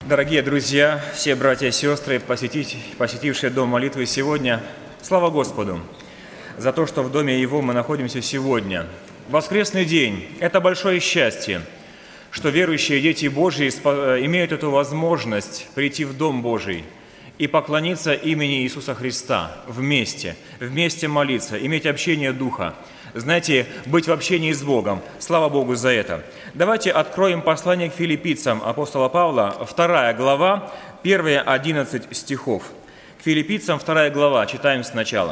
Дорогие друзья, все братья и сестры, посетившие Дом молитвы сегодня, слава Господу за то, что в Доме Его мы находимся сегодня. Воскресный день – это большое счастье, что верующие дети Божьи имеют эту возможность прийти в Дом Божий и поклониться имени Иисуса Христа вместе молиться, иметь общение Духа. Знаете, быть в общении с Богом. Слава Богу за это. Давайте откроем послание к филиппийцам апостола Павла, 2 глава, первые 11 стихов. К филиппийцам 2 глава, читаем сначала.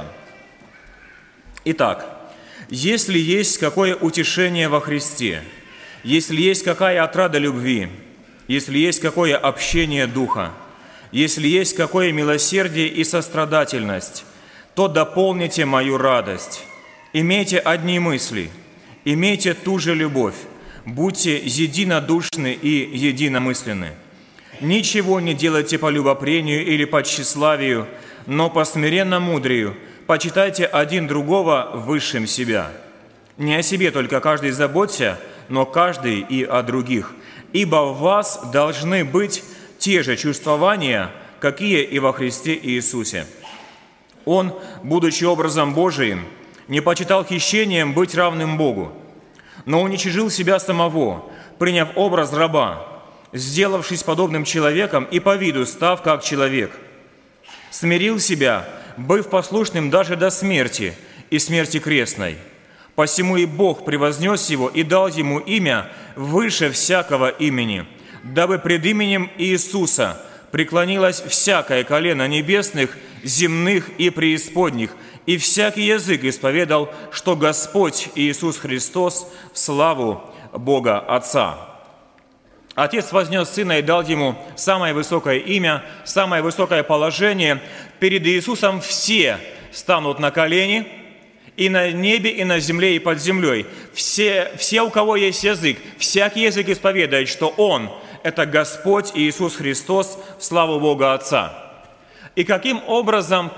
Итак, «Если есть какое утешение во Христе, если есть какая отрада любви, если есть какое общение Духа, если есть какое милосердие и сострадательность, то дополните мою радость». Имейте одни мысли, имейте ту же любовь, будьте единодушны и единомысленны. Ничего не делайте по любопрению или по тщеславию, но по смиренно-мудрию почитайте один другого высшим себя. Не о себе только каждый заботься, но каждый и о других. Ибо в вас должны быть те же чувствования, какие и во Христе Иисусе. Он, будучи образом Божиим, не почитал хищением быть равным Богу, но уничижил себя самого, приняв образ раба, сделавшись подобным человеком и по виду став как человек. Смирил себя, быв послушным даже до смерти и смерти крестной. Посему и Бог превознес его и дал ему имя выше всякого имени, дабы пред именем Иисуса преклонилось всякое колено небесных, земных и преисподних, и всякий язык исповедал, что Господь Иисус Христос в славу Бога Отца. Отец вознес Сына и дал Ему самое высокое имя, самое высокое положение. Перед Иисусом все станут на колени, и на небе, и на земле, и под землей. Все, у кого есть язык, всякий язык исповедает, что Он – это Господь Иисус Христос в славу Бога Отца. И каким образом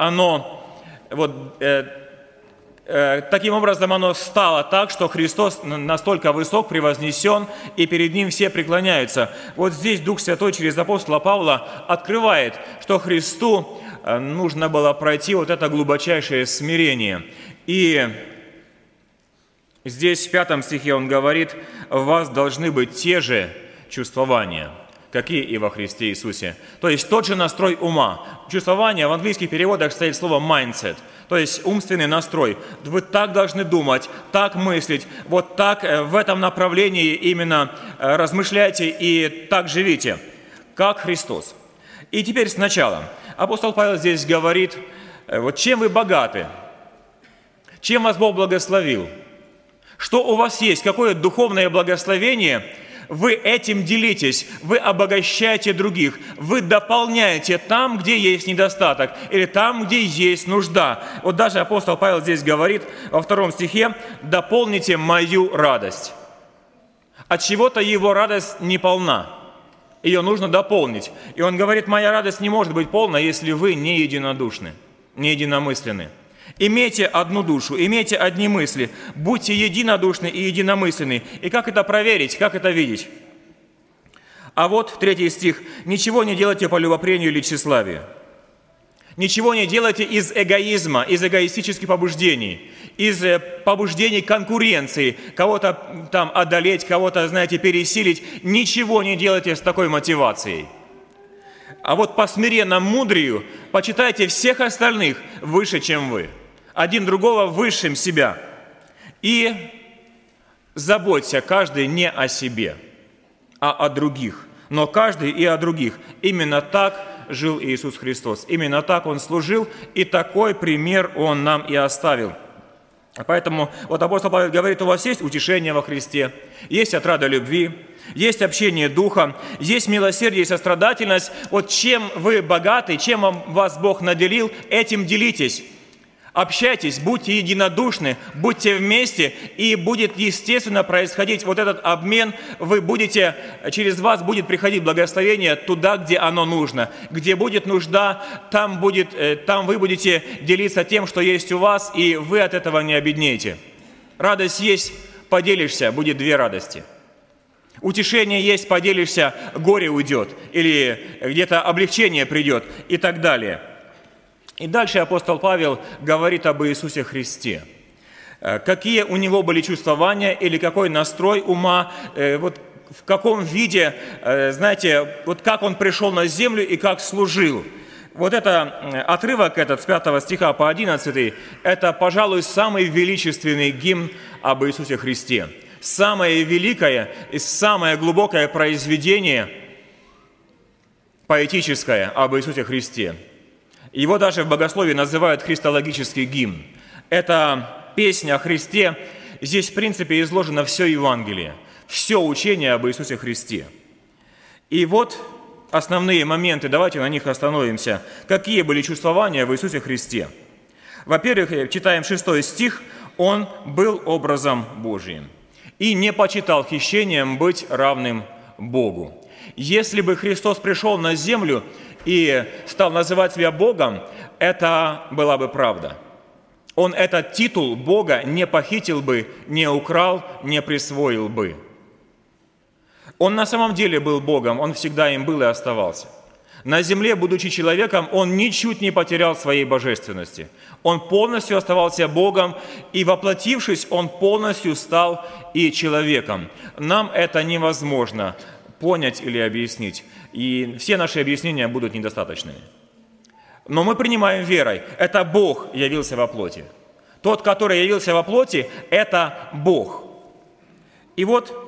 таким образом оно стало так, что Христос настолько высок, превознесен, и перед Ним все преклоняются. Вот здесь Дух Святой через апостола Павла открывает, что Христу нужно было пройти вот это глубочайшее смирение. И здесь в 5 стихе он говорит: «В вас должны быть те же чувствования, какие и во Христе Иисусе». То есть тот же настрой ума. Чувствование в английских переводах стоит слово mindset, то есть умственный настрой. Вы так должны думать, так мыслить, вот так в этом направлении именно размышляйте и так живите, как Христос. И теперь сначала апостол Павел здесь говорит, вот чем вы богаты, чем вас Бог благословил, что у вас есть, какое духовное благословение. Вы этим делитесь, вы обогащаете других, вы дополняете там, где есть недостаток, или там, где есть нужда. Вот даже апостол Павел здесь говорит во 2 стихе: «Дополните мою радость». От чего-то его радость не полна, ее нужно дополнить. И он говорит: «Моя радость не может быть полна, если вы не единодушны, не единомысленны». Имейте одну душу, имейте одни мысли, будьте единодушны и единомысленны. И как это проверить, как это видеть? А вот 3 стих. «Ничего не делайте по любопрению или тщеславию». Ничего не делайте из эгоизма, из эгоистических побуждений, из побуждений конкуренции, кого-то там одолеть, кого-то, пересилить. Ничего не делайте с такой мотивацией. А вот по смиренно-мудрию почитайте всех остальных выше, чем вы. Один другого высшим себя. И заботься каждый не о себе, а о других. Но каждый и о других. Именно так жил Иисус Христос. Именно так Он служил, и такой пример Он нам и оставил. Поэтому вот апостол Павел говорит: у вас есть утешение во Христе, есть отрада любви, есть общение Духа, есть милосердие и сострадательность. Вот чем вы богаты, чем вас Бог наделил, этим делитесь. Общайтесь, будьте единодушны, будьте вместе, и будет естественно происходить вот этот обмен. Через вас будет приходить благословение туда, где оно нужно. Где будет нужда, там вы будете делиться тем, что есть у вас, и вы от этого не обеднеете. Радость есть, поделишься, будет 2 радости. Утешение есть, поделишься, горе уйдет, или где-то облегчение придет, и так далее. И дальше апостол Павел говорит об Иисусе Христе. Какие у него были чувствования или какой настрой ума, вот в каком виде, знаете, вот как он пришел на землю и как служил. Вот это отрывок этот с 5 стиха по 11, это, пожалуй, самый величественный гимн об Иисусе Христе. Самое великое и самое глубокое произведение поэтическое об Иисусе Христе. Его даже в богословии называют христологический гимн. Это песня о Христе. Здесь, в принципе, изложено все Евангелие, все учение об Иисусе Христе. И вот основные моменты, давайте на них остановимся. Какие были чувствования в Иисусе Христе? Во-первых, читаем 6 стих. «Он был образом Божиим и не почитал хищением быть равным Богу». Если бы Христос пришел на землю и стал называть себя Богом, это была бы правда. Он этот титул Бога не похитил бы, не украл, не присвоил бы. Он на самом деле был Богом, он всегда им был и оставался. На земле, будучи человеком, он ничуть не потерял своей божественности. Он полностью оставался Богом, и воплотившись, он полностью стал и человеком. Нам это невозможно понять или объяснить, и все наши объяснения будут недостаточными. Но мы принимаем верой. Это Бог явился во плоти. Тот, который явился во плоти, это Бог. И вот,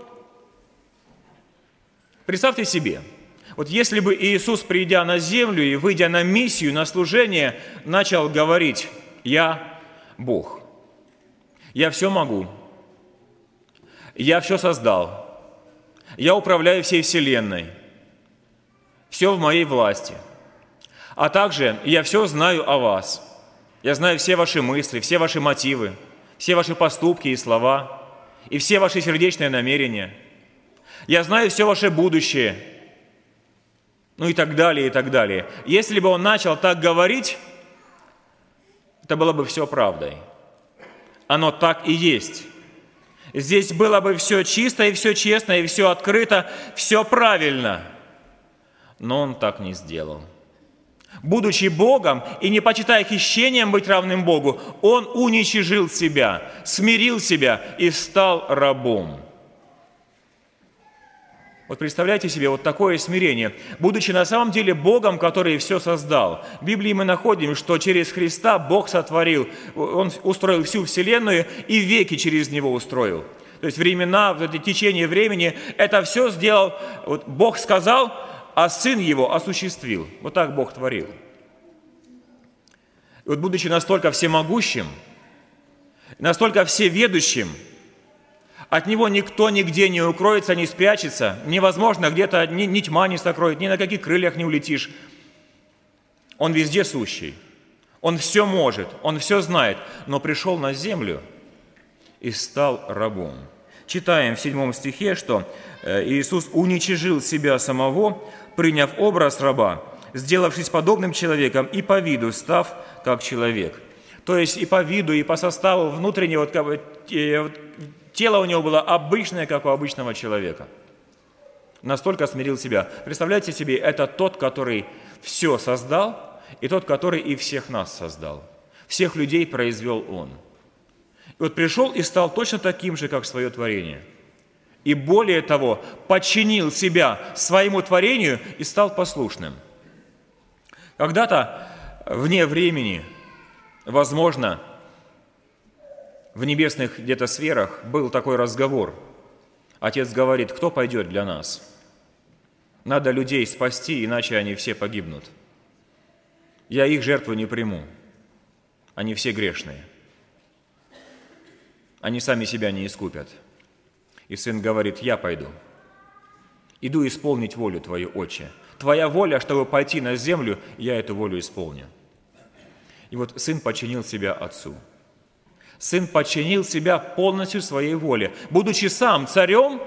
представьте себе, вот если бы Иисус, придя на землю и выйдя на миссию, на служение, начал говорить: «Я Бог, я все могу, я все создал, я управляю всей вселенной, все в моей власти, а также я все знаю о вас, я знаю все ваши мысли, все ваши мотивы, все ваши поступки и слова, и все ваши сердечные намерения, я знаю все ваше будущее», ну и так далее, и так далее. Если бы он начал так говорить, это было бы все правдой. Оно так и есть. Здесь было бы все чисто, и все честно, и все открыто, все правильно. Но он так не сделал. Будучи Богом и не почитая хищением быть равным Богу, он уничижил себя, смирил себя и стал рабом. Вот представляете себе вот такое смирение. Будучи на самом деле Богом, который все создал. В Библии мы находим, что через Христа Бог сотворил, Он устроил всю вселенную и веки через Него устроил. То есть времена, в это течение времени, это все сделал, вот Бог сказал, а Сын Его осуществил. Вот так Бог творил. И вот будучи настолько всемогущим, настолько всеведущим, от Него никто нигде не укроется, не спрячется. Невозможно, где-то ни тьма не сокроет, ни на каких крыльях не улетишь. Он везде сущий. Он все может, Он все знает. Но пришел на землю и стал рабом. Читаем в 7 стихе, что Иисус уничижил себя самого, приняв образ раба, сделавшись подобным человеком и по виду став как человек. То есть и по виду, и по составу внутреннего тело у него было обычное, как у обычного человека. Настолько смирил себя. Представляете себе, это тот, который все создал, и тот, который и всех нас создал. Всех людей произвел Он. И вот пришел и стал точно таким же, как свое творение. И более того, подчинил себя своему творению и стал послушным. Когда-то вне времени, возможно, в небесных где-то сферах был такой разговор. Отец говорит: кто пойдет для нас? Надо людей спасти, иначе они все погибнут. Я их жертву не приму. Они все грешные. Они сами себя не искупят. И сын говорит: я пойду. Иду исполнить волю Твою, Отче. Твоя воля, чтобы пойти на землю, я эту волю исполню. И вот сын подчинил себя отцу. Сын подчинил себя полностью своей воле. Будучи сам царем,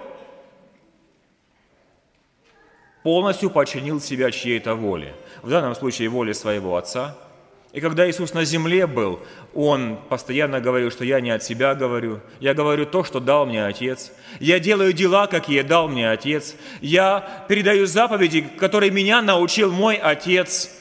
полностью подчинил себя чьей-то воле. В данном случае воле своего отца И когда Иисус на земле был, Он постоянно говорил, что я не от себя говорю, я говорю то, что дал мне Отец. Я делаю дела, какие дал мне Отец. Я передаю заповеди, которые меня научил мой Отец.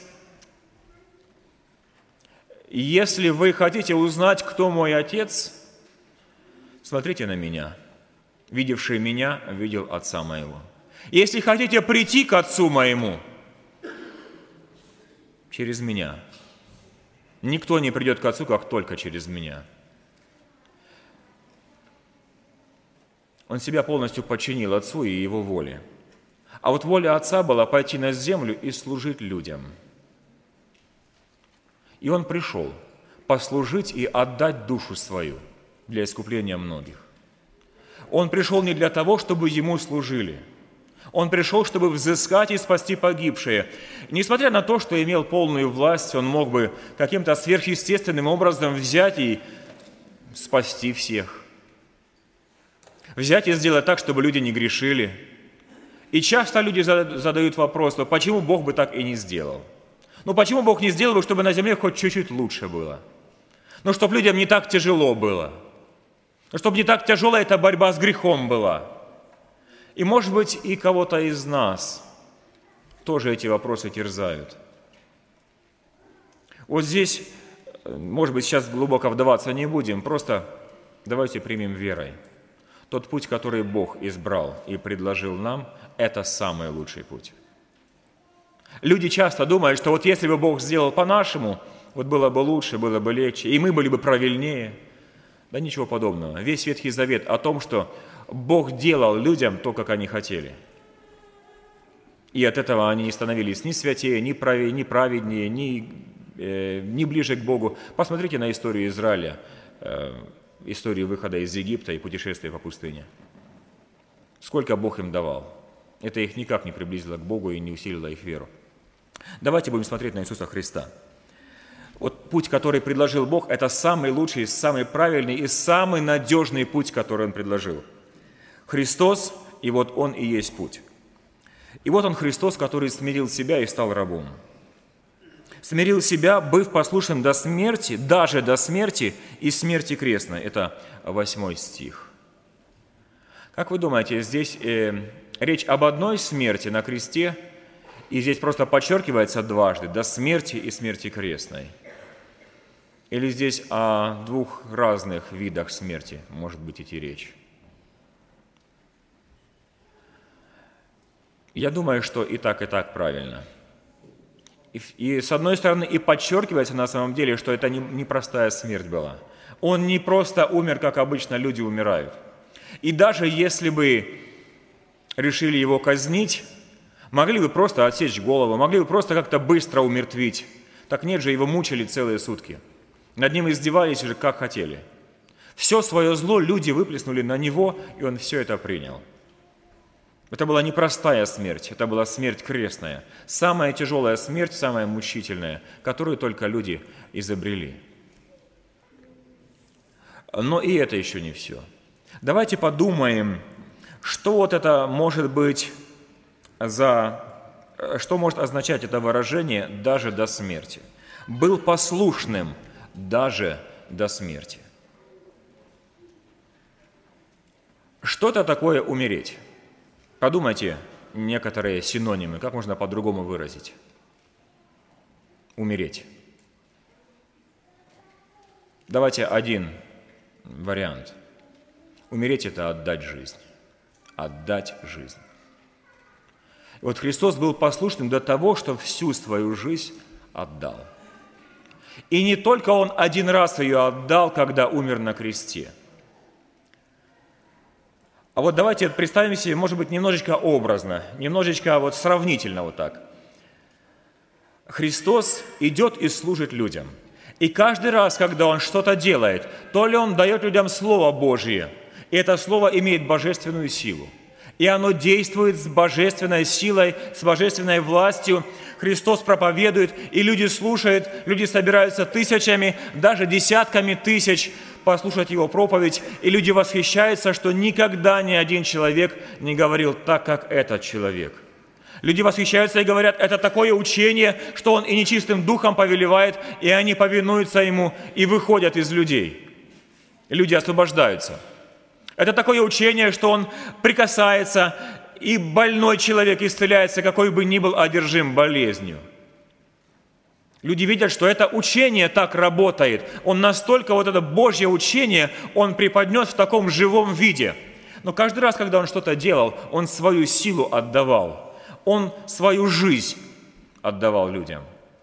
И если вы хотите узнать, кто мой Отец, смотрите на меня. Видевший меня, видел Отца моего. Если хотите прийти к Отцу моему, через меня. Никто не придет к Отцу, как только через меня. Он себя полностью подчинил Отцу и Его воле. А вот воля Отца была пойти на землю и служить людям. И Он пришел послужить и отдать душу свою для искупления многих. Он пришел не для того, чтобы Ему служили. Он пришел, чтобы взыскать и спасти погибшие. Несмотря на то, что имел полную власть, Он мог бы каким-то сверхъестественным образом взять и спасти всех. Взять и сделать так, чтобы люди не грешили. И часто люди задают вопрос, ну почему Бог бы так и не сделал? Ну почему Бог не сделал бы, чтобы на земле хоть чуть-чуть лучше было? Ну чтобы людям не так тяжело было? Ну чтобы не так тяжелая эта борьба с грехом была? И, может быть, и кого-то из нас тоже эти вопросы терзают. Вот здесь, может быть, сейчас глубоко вдаваться не будем, просто давайте примем верой. Тот путь, который Бог избрал и предложил нам, это самый лучший путь. Люди часто думают, что вот если бы Бог сделал по-нашему, вот было бы лучше, было бы легче, и мы были бы правильнее. Да ничего подобного. Весь Ветхий Завет о том, что Бог делал людям то, как они хотели. И от этого они не становились ни святее, ни праведнее, ни ближе к Богу. Посмотрите на историю Израиля, историю выхода из Египта и путешествия по пустыне. Сколько Бог им давал. Это их никак не приблизило к Богу и не усилило их веру. Давайте будем смотреть на Иисуса Христа. Вот путь, который предложил Бог, это самый лучший, самый правильный и самый надежный путь, который Он предложил. Христос, и вот Он и есть путь. И вот Он Христос, который смирил себя и стал рабом. Смирил себя, быв послушным до смерти, даже до смерти и смерти крестной. Это 8 стих. Как вы думаете, здесь речь об одной смерти на кресте, и здесь просто подчеркивается дважды, до смерти и смерти крестной? Или здесь о двух разных видах смерти может быть идти речь? Я думаю, что и так правильно. И с одной стороны, и подчеркивается на самом деле, что это не простая смерть была. Он не просто умер, как обычно люди умирают. И даже если бы решили его казнить, могли бы просто отсечь голову, могли бы просто как-то быстро умертвить. Так нет же, его мучили целые сутки. Над ним издевались уже как хотели. Все свое зло люди выплеснули на него, и он все это принял. Это была непростая смерть, это была смерть крестная. Самая тяжелая смерть, самая мучительная, которую только люди изобрели. Но и это еще не все. Давайте подумаем, что вот это может быть что может означать это выражение «даже до смерти». Был послушным даже до смерти. Что это такое умереть? Подумайте некоторые синонимы, как можно по-другому выразить. Умереть. Давайте один вариант. Умереть – это отдать жизнь. Отдать жизнь. И вот Христос был послушным до того, что всю свою жизнь отдал. И не только Он один раз ее отдал, когда умер на кресте. А вот давайте представим себе, может быть, немножечко образно, немножечко вот сравнительно вот так. Христос идет и служит людям. И каждый раз, когда Он что-то делает, то ли Он дает людям Слово Божие, и это Слово имеет божественную силу. И оно действует с божественной силой, с божественной властью. Христос проповедует, и люди слушают, люди собираются тысячами, даже десятками тысяч послушать Его проповедь. И люди восхищаются, что никогда ни один человек не говорил так, как этот человек. Люди восхищаются и говорят, это такое учение, что он и нечистым духом повелевает, и они повинуются ему и выходят из людей. Люди освобождаются. Это такое учение, что он прикасается, и больной человек исцеляется, какой бы ни был одержим болезнью. Люди видят, что это учение так работает. Он настолько, вот это Божье учение, он преподнес в таком живом виде. Но каждый раз, когда он что-то делал, он свою силу отдавал. Он свою жизнь отдавал людям.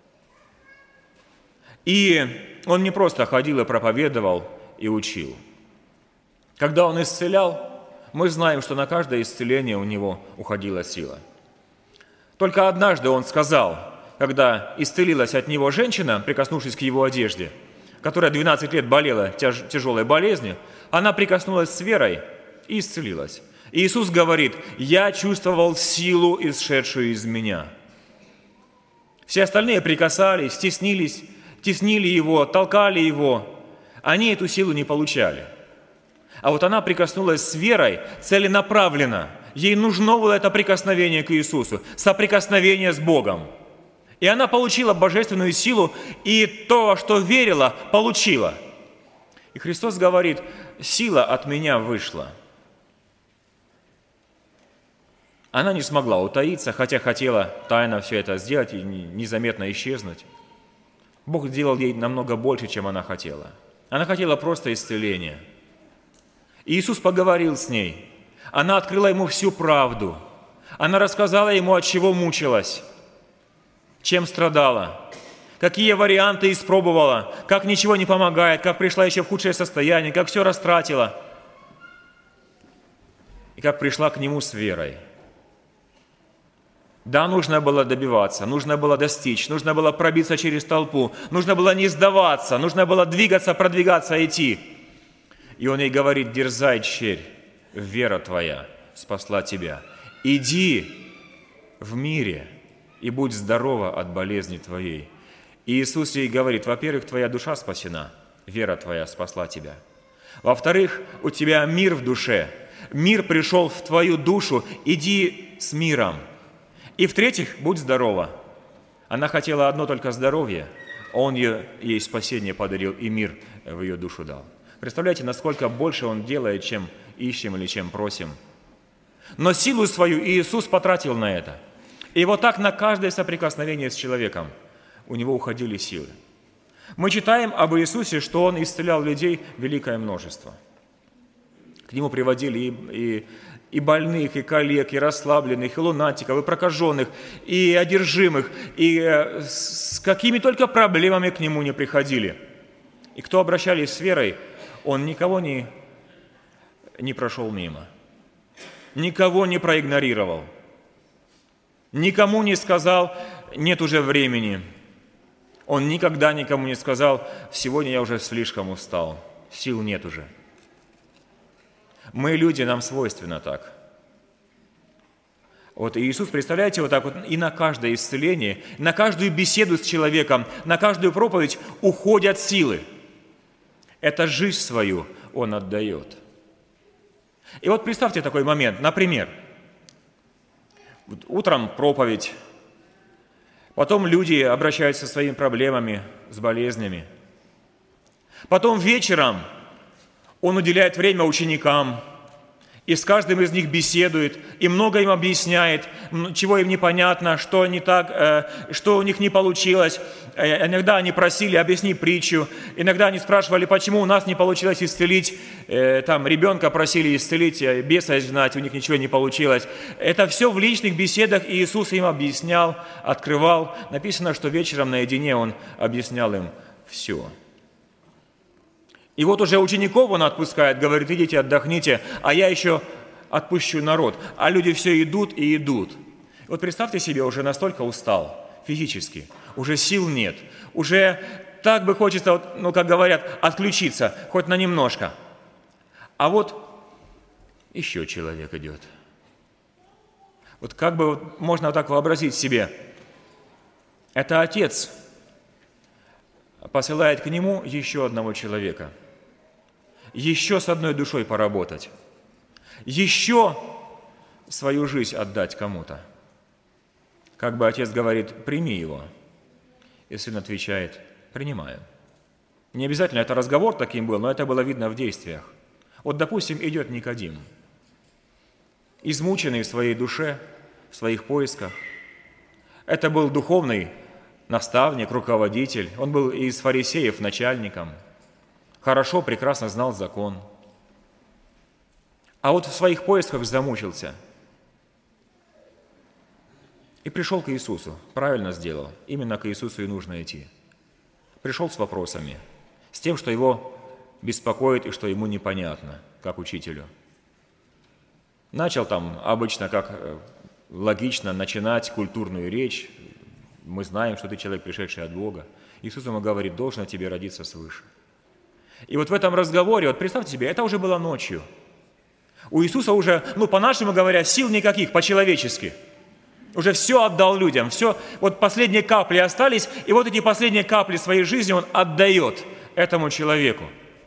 И он не просто ходил и проповедовал и учил. Когда он исцелял, мы знаем, что на каждое исцеление у него уходила сила. Только однажды он сказал, когда исцелилась от него женщина, прикоснувшись к его одежде, которая 12 лет болела тяжелой болезнью, она прикоснулась с верой и исцелилась. И Иисус говорит, «Я чувствовал силу, исшедшую из меня». Все остальные прикасались, теснили его, толкали его. Они эту силу не получали. А вот она прикоснулась с верой целенаправленно. Ей нужно было это прикосновение к Иисусу, соприкосновение с Богом. И она получила божественную силу, и то, что верила, получила. И Христос говорит, «Сила от меня вышла». Она не смогла утаиться, хотя хотела тайно все это сделать и незаметно исчезнуть. Бог сделал ей намного больше, чем она хотела. Она хотела просто исцеления. И Иисус поговорил с ней. Она открыла ему всю правду. Она рассказала ему, от чего мучилась, чем страдала, какие варианты испробовала, как ничего не помогает, как пришла еще в худшее состояние, как все растратила. И как пришла к нему с верой. Да, нужно было добиваться, нужно было достичь, нужно было пробиться через толпу, нужно было не сдаваться, нужно было двигаться, продвигаться, идти. И он ей говорит, дерзай, черь, вера твоя спасла тебя. Иди в мире и будь здорова от болезни твоей. И Иисус ей говорит, во-первых, твоя душа спасена, вера твоя спасла тебя. Во-вторых, у тебя мир в душе, мир пришел в твою душу, иди с миром. И в-третьих, будь здорова. Она хотела одно только здоровье, а Он ей спасение подарил и мир в ее душу дал. Представляете, насколько больше Он делает, чем ищем или чем просим. Но силу свою Иисус потратил на это. И вот так на каждое соприкосновение с человеком у Него уходили силы. Мы читаем об Иисусе, что Он исцелял людей великое множество. К Нему приводили и больных, и коллег, и расслабленных, и лунатиков, и прокаженных, и одержимых, и с какими только проблемами к Нему не приходили. И кто обращались с верой, Он никого не прошел мимо, никого не проигнорировал, никому не сказал, нет уже времени. Он никогда никому не сказал, сегодня я уже слишком устал, сил нет уже. Мы, люди, нам свойственно так. Вот Иисус, представляете, вот так вот и на каждое исцеление, на каждую беседу с человеком, на каждую проповедь уходят силы. Это жизнь свою Он отдает. И вот представьте такой момент, например, утром проповедь, потом люди обращаются со своими проблемами, с болезнями. Потом вечером Он уделяет время ученикам, и с каждым из них беседует, и много им объясняет, чего им непонятно, что не так, что у них не получилось. Иногда они просили, объясни притчу, иногда они спрашивали, почему у нас не получилось исцелить, там ребенка просили исцелить, беса изгнать, у них ничего не получилось. Это все в личных беседах Иисус им объяснял, открывал. Написано, что вечером наедине Он объяснял им все. И вот уже учеников Он отпускает, говорит, идите отдохните, а я еще отпущу народ. А люди все идут и идут. Вот представьте себе, уже настолько устал физически, уже сил нет, уже так бы хочется, ну, как говорят, отключиться, хоть на немножко. А вот еще человек идет. Вот как бы можно так вообразить себе. Это Отец посылает к Нему еще одного человека. Еще с одной душой поработать, еще свою жизнь отдать кому-то. Как бы отец говорит: «Прими его». И сын отвечает: «Принимаю». Не обязательно это разговор таким был, но это было видно в действиях. Вот, допустим, идет Никодим, измученный в своей душе, в своих поисках. Это был духовный наставник, руководитель. Он был из фарисеев начальником. Хорошо, прекрасно знал закон. А вот в своих поисках замучился. И пришел к Иисусу. Правильно сделал. Именно к Иисусу и нужно идти. Пришел с вопросами, с тем, что его беспокоит и что ему непонятно, как учителю. Начал там обычно, как логично, начинать культурную речь. Мы знаем, что ты человек, пришедший от Бога. Иисус ему говорит: должно тебе родиться свыше. И вот в этом разговоре, вот представьте себе, это уже было ночью. У Иисуса уже, по-нашему говоря, сил никаких, по-человечески. Уже все отдал людям, все, вот последние капли остались, и вот эти последние капли своей жизни он отдает этому человеку.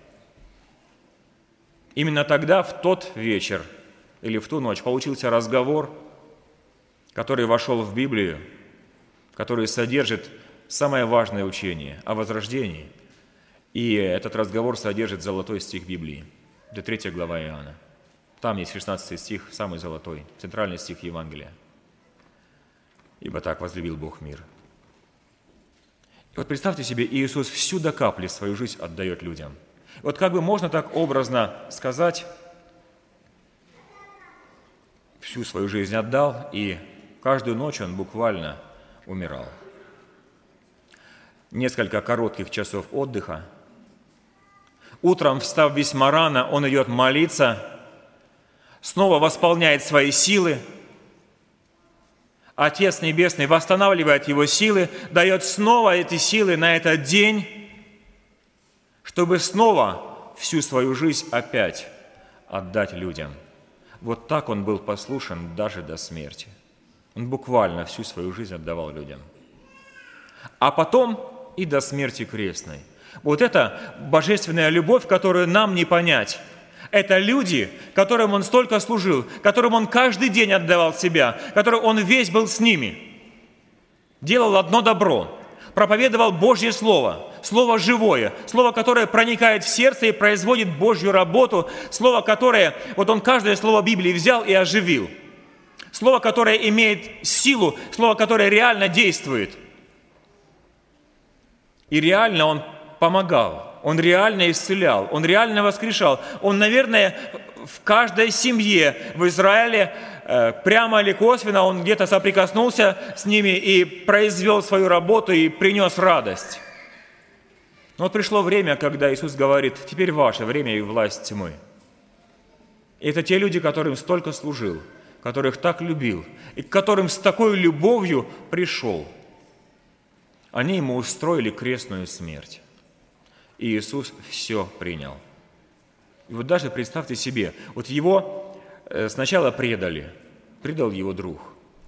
Именно тогда, в тот вечер или в ту ночь, получился разговор, который вошел в Библию, который содержит самое важное учение о возрождении. И этот разговор содержит золотой стих Библии, это 3 глава Иоанна. Там есть 16 стих, самый золотой, центральный стих Евангелия. «Ибо так возлюбил Бог мир». И вот представьте себе, Иисус всю до капли свою жизнь отдает людям. Вот как бы можно так образно сказать, всю свою жизнь отдал, и каждую ночь он буквально умирал. Несколько коротких часов отдыха. Утром, встав весьма рано, он идет молиться, снова восполняет свои силы. Отец Небесный восстанавливает его силы, дает снова эти силы на этот день, чтобы снова всю свою жизнь опять отдать людям. Вот так он был послушен даже до смерти. Он буквально всю свою жизнь отдавал людям. А потом и до смерти крестной. Вот это божественная любовь, которую нам не понять. Это люди, которым он столько служил, которым он каждый день отдавал себя, которым он весь был с ними. Делал одно добро, проповедовал Божье Слово, Слово живое, Слово, которое проникает в сердце и производит Божью работу, Слово, которое, вот он каждое слово Библии взял и оживил. Слово, которое имеет силу, Слово, которое реально действует. И реально он помогал. Он реально исцелял, он реально воскрешал. Он, наверное, в каждой семье в Израиле, прямо или косвенно, он где-то соприкоснулся с ними и произвел свою работу и принес радость. Но вот пришло время, когда Иисус говорит: теперь ваше время и власть тьмы. И это те люди, которым столько служил, которых так любил, и к которым с такой любовью пришел. Они ему устроили крестную смерть. И Иисус все принял. И вот даже представьте себе, вот его сначала предали, предал его друг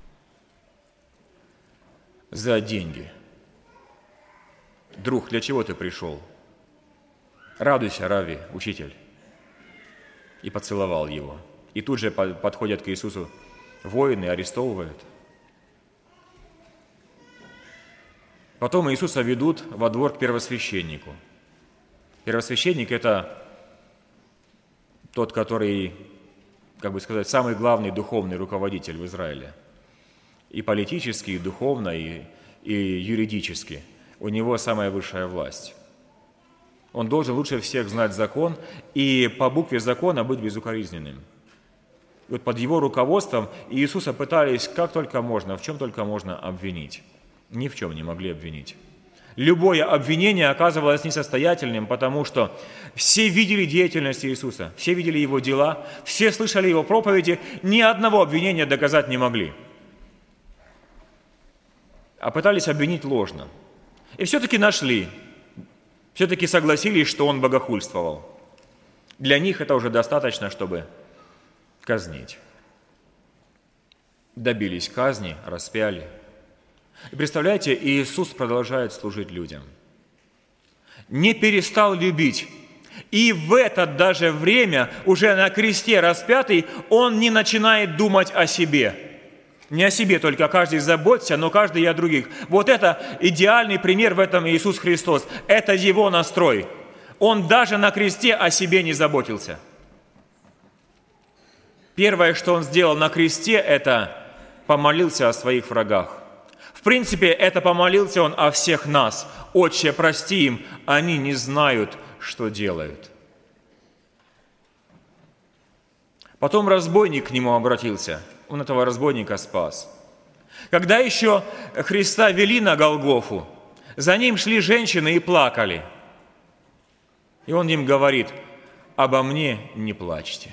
за деньги. Друг, для чего ты пришел? Радуйся, Рави, учитель. И поцеловал его. И тут же подходят к Иисусу воины, арестовывают. Потом Иисуса ведут во двор к первосвященнику. Первосвященник – это тот, который, как бы сказать, самый главный духовный руководитель в Израиле. И политически, и духовно, и юридически. У него самая высшая власть. Он должен лучше всех знать закон и по букве закона быть безукоризненным. И вот под его руководством Иисуса пытались как только можно, в чем только можно обвинить. Ни в чем не могли обвинить. Любое обвинение оказывалось несостоятельным, потому что все видели деятельность Иисуса, все видели Его дела, все слышали Его проповеди, ни одного обвинения доказать не могли. А пытались обвинить ложно. И все-таки нашли, все-таки согласились, что Он богохульствовал. Для них это уже достаточно, чтобы казнить. Добились казни, распяли. И представляете, Иисус продолжает служить людям. Не перестал любить. И в это даже время, уже на кресте распятый, Он не начинает думать о себе. Не о себе только каждый заботься, но каждый и о других. Вот это идеальный пример в этом Иисус Христос. Это Его настрой. Он даже на кресте о себе не заботился. Первое, что Он сделал на кресте, это помолился о своих врагах. В принципе, это помолился Он о всех нас. «Отче, прости им, они не знают, что делают». Потом разбойник к Нему обратился. Он этого разбойника спас. Когда еще Христа вели на Голгофу, за Ним шли женщины и плакали. И Он им говорит: «Обо мне не плачьте.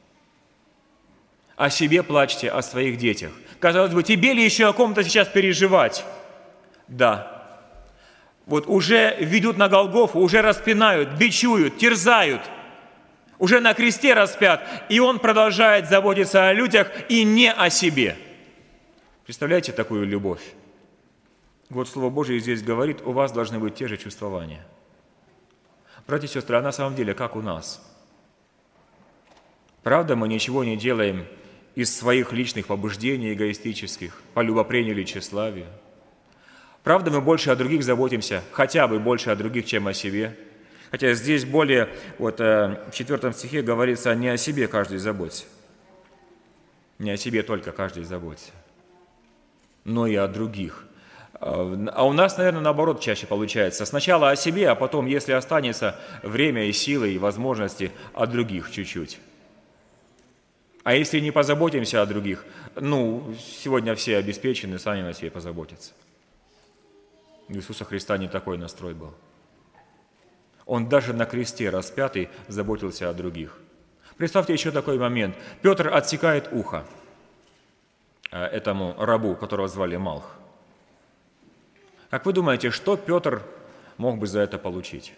О себе плачьте, о своих детях». Казалось бы, тебе ли еще о ком-то сейчас переживать? Да. Вот уже ведут на Голгофу, уже распинают, бичуют, терзают. Уже на кресте распят, и Он продолжает заботиться о людях и не о себе. Представляете такую любовь? Вот Слово Божие здесь говорит: у вас должны быть те же чувствования. Братья и сестры, а на самом деле как у нас? Правда, мы ничего не делаем из своих личных побуждений эгоистических, по любопрению или тщеславию? Правда, мы больше о других заботимся, хотя бы больше о других, чем о себе? Хотя здесь более, в 4 стихе говорится: не о себе каждый заботится. Не о себе только каждый заботится, но и о других. А у нас, наверное, наоборот чаще получается. Сначала о себе, а потом, если останется время и силы, и возможности, о других чуть-чуть. А если не позаботимся о других, сегодня все обеспечены, сами о себе позаботятся. У Иисуса Христа не такой настрой был. Он даже на кресте распятый заботился о других. Представьте еще такой момент. Петр отсекает ухо этому рабу, которого звали Малх. Как вы думаете, что Петр мог бы за это получить?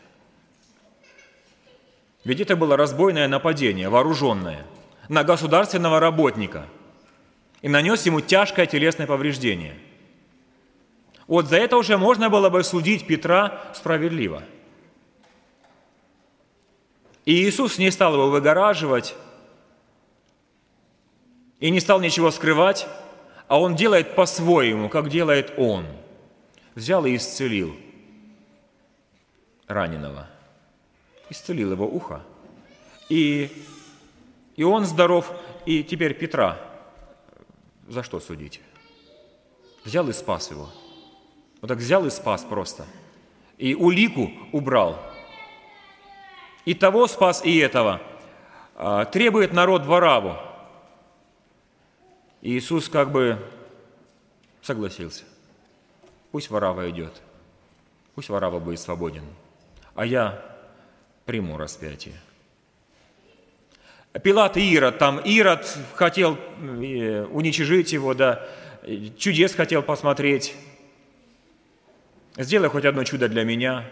Ведь это было разбойное нападение, вооруженное, на государственного работника, и нанес ему тяжкое телесное повреждение. Вот за это уже можно было бы судить Петра справедливо. И Иисус не стал его выгораживать и не стал ничего скрывать, а Он делает по-своему, как делает Он. Взял и исцелил раненого, исцелил его ухо. И он здоров, и теперь Петра за что судить? Взял и спас его. Вот так взял и спас просто. И улику убрал. И того спас, и этого. Требует народ Варавву. И Иисус как бы согласился. Пусть Варавва идет. Пусть Варавва будет свободен. А я приму распятие. Пилат и Ирод. Там Ирод хотел уничижить его, да, чудес хотел посмотреть. Сделай хоть одно чудо для меня.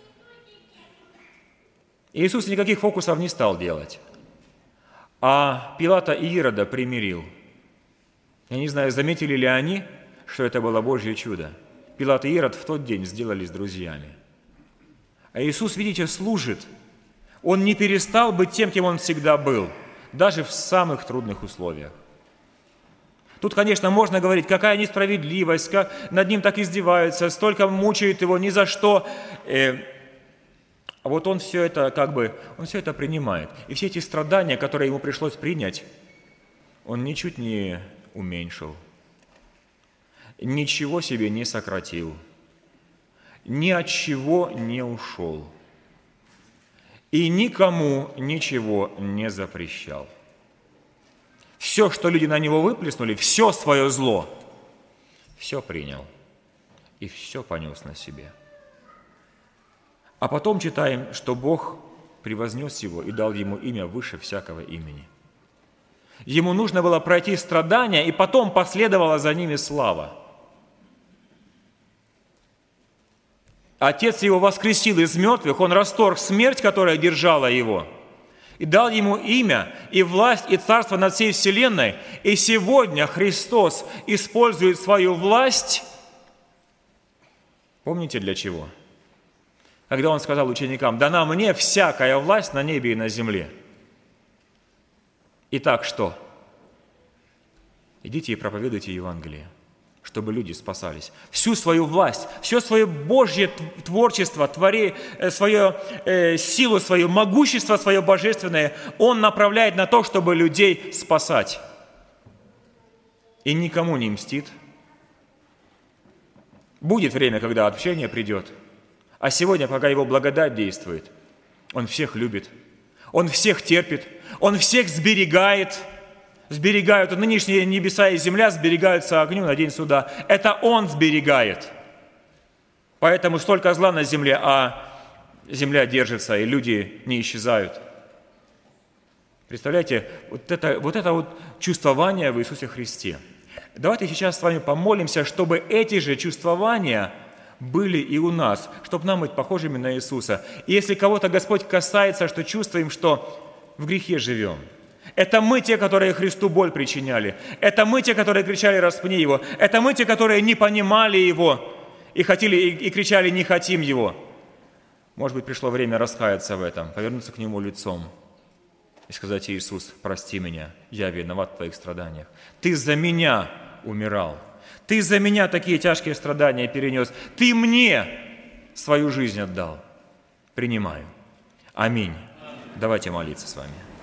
И Иисус никаких фокусов не стал делать, а Пилата и Ирода примирил. Я не знаю, заметили ли они, что это было Божье чудо. Пилат и Ирод в тот день сделались друзьями. А Иисус, видите, служит. Он не перестал быть тем, кем Он всегда был, даже в самых трудных условиях. Тут, конечно, можно говорить, какая несправедливость, как над Ним так издеваются, столько мучают Его ни за что. А вот Он все это принимает. И все эти страдания, которые Ему пришлось принять, Он ничуть не уменьшил, ничего себе не сократил, ни от чего не ушел и никому ничего не запрещал. Все, что люди на Него выплеснули, все свое зло, все принял и все понес на себе. А потом читаем, что Бог превознес Его и дал Ему имя выше всякого имени. Ему нужно было пройти страдания, и потом последовала за ними слава. Отец Его воскресил из мертвых, Он расторг смерть, которая держала Его, и дал Ему имя, и власть, и царство над всей вселенной. И сегодня Христос использует свою власть, помните для чего? Когда Он сказал ученикам: «Дана мне всякая власть на небе и на земле». Итак, что? Идите и проповедуйте Евангелие, чтобы люди спасались. Всю свою власть, все свое Божье творчество, свою силу, свое могущество, свое божественное Он направляет на то, чтобы людей спасать. И никому не мстит. Будет время, когда отпущение придет. А сегодня, пока Его благодать действует, Он всех любит, Он всех терпит, Он всех сберегает. Сберегают, нынешние небеса и земля сберегаются огню на день суда. Это Он сберегает. Поэтому столько зла на земле, а земля держится, и люди не исчезают. Представляете, вот это чувствование в Иисусе Христе. Давайте сейчас с вами помолимся, чтобы эти же чувствования были и у нас, чтобы нам быть похожими на Иисуса. И если кого-то Господь касается, что чувствуем, что в грехе живем, это мы те, которые Христу боль причиняли. Это мы те, которые кричали «распни Его». Это мы те, которые не понимали Его и хотели и кричали «не хотим Его». Может быть, пришло время раскаяться в этом, повернуться к Нему лицом и сказать: «Иисус, прости меня, я виноват в Твоих страданиях. Ты за меня умирал. Ты за меня такие тяжкие страдания перенес. Ты мне свою жизнь отдал. Принимаю». Аминь. Давайте молиться с вами.